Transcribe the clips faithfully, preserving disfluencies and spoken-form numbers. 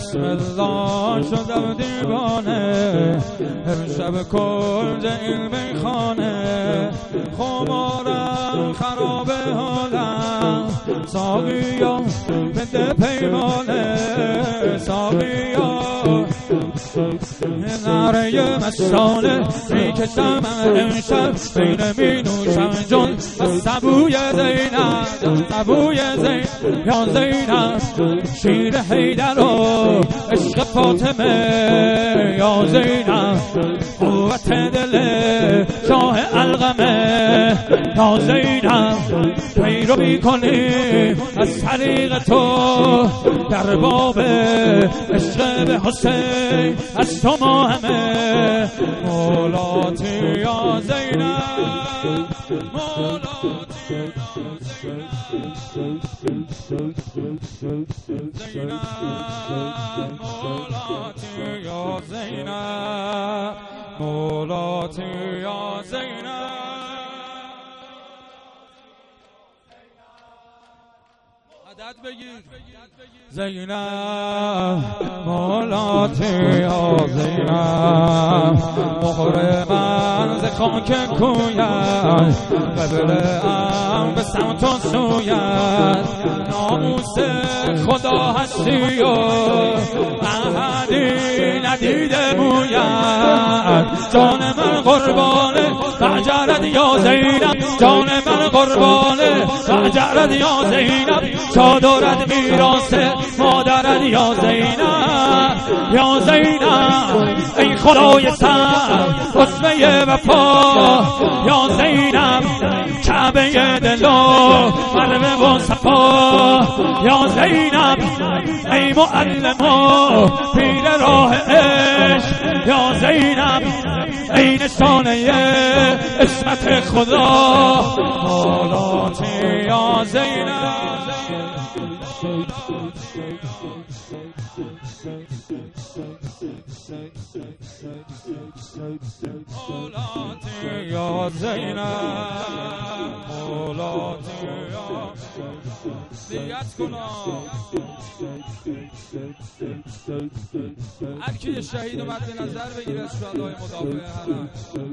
بسم الله شدم دیوانه، امشب کل این میخانه، خمارم خراب حالم، ساقیا بده پیمانه، ساقیا نعره مستانه میکشم امشب بین می نوشم جون از سبوی زینب، سبوی زینب یا زینب، شیر حیدر و عشق فاطمه یا زینب، قوت دل شاه القمه یا زینب، پیرو میکنی از طریق تو در باب عشق به حسین از تو ما همه، مولاتی یا زینب، مولاتی یا زینب، زینب مولاتی یا زینب، مولاتی یا زینب. عدد بگیر زینب مولاتی یا زینب، مهر من ز خاک کویت، قبله‌ام به سمت و سویت، ناموس خدا هستی و احدی ندیده مویت، جان من قربانه بعجرت یا زینب، جان من قربانه بعجرت یا زینب، چادرت میراث مادرت یا زینب، یا زینب ای خدای سر اسوه وفا، یا زینب کعبه دل و قلب و صفا، یا زینب ای معلم و پیر راه عشق، یا زینب ای نشانه عصمت خدا، مولاتی یا زینب، مولاتی یا زینب، مولاتی یا دیت کنم. هر کی شهید و مد نظر بگیر از شهدای مدافع حرم.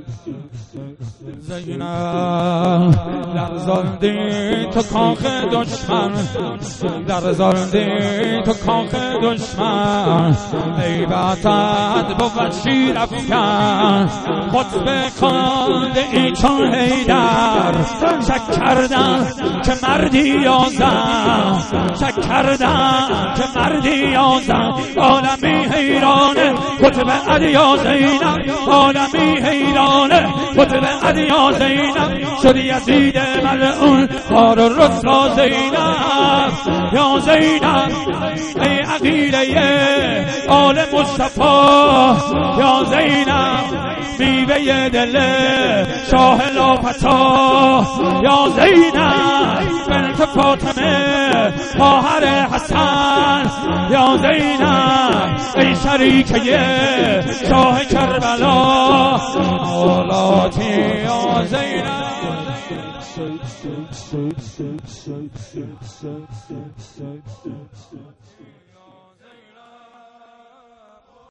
زینب لرزاندی تو کاخ دشمن، لرزاندی تو کاخ دشمن، ای بطت بود شیر افکن، خطبه خانده ای چون حیدر، شک کردم که مردی یا زن، شک کردم که مردی یا زن، عالمی حیرانه خطبه علی یا زینب، عالمی حیرانه خطبه علی یا زینب، شدی یزید ملعون خار و رسوا زینب، یا زینب ای عقیله آل مصطفی، یا زینب میوه دل شاه لافتا، یا زینب بنت فاطمه خواهر حسن، یا زینب ای شریکه شاه کربلا، مولاتی یا زینب.